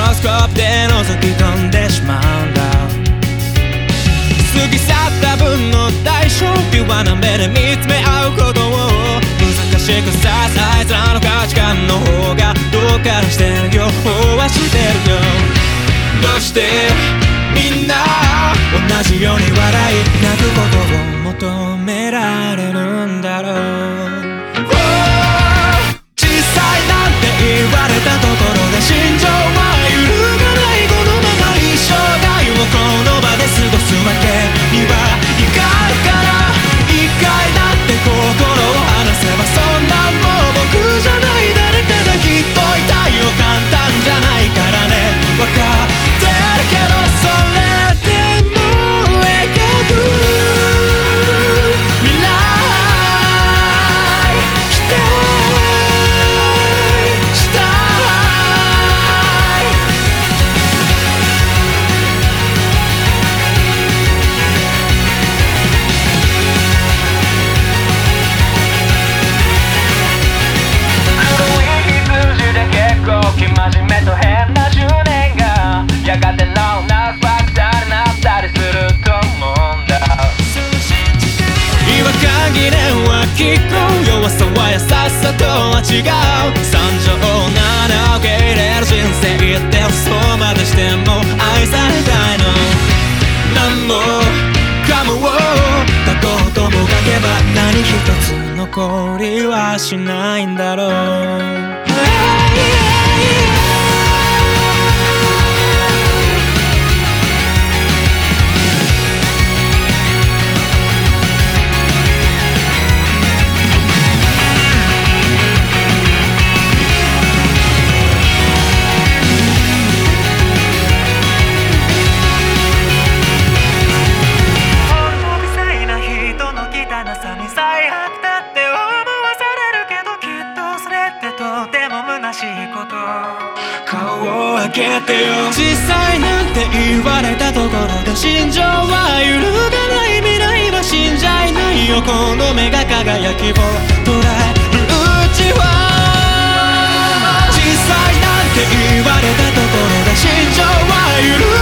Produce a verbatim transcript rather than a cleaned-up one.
スコープで覗き込んでしまうんだ。過ぎ去った分の代償、ピュアな目で見つめ合うことを難しくさせ、あいつらの価値観の方がどうかしてるよ、飽和してるよ。どうしてみんな同じように笑い泣くことを求められるんだろう。小さいなんて言われたところで心情は揺るがない、このまま一生涯をこの場で過ごすわけにはいかないから、一回だって心を離せば、そんなんもう僕じゃない誰かがきっといたいよ。簡単じゃないからね、わかってるけど、それでも描く未来期待したい。黒い羊で結構生真面目と変なじゅうねんがやがてラウナーファクターになったりすると思うんだ。違和感疑念は聞く、弱さは優しさとは違う。惨状なら受け入れる人生って嘘までしても愛されたいの。何もかもを過去とも書けば何一つ残りはしないんだろう。顔を開けてよ。小さいなんて言われたところで心情は揺るがない、未来は死んじゃいないよ。この目が輝きを捉えるうちは、小さいなんて言われたところで心情は揺るがない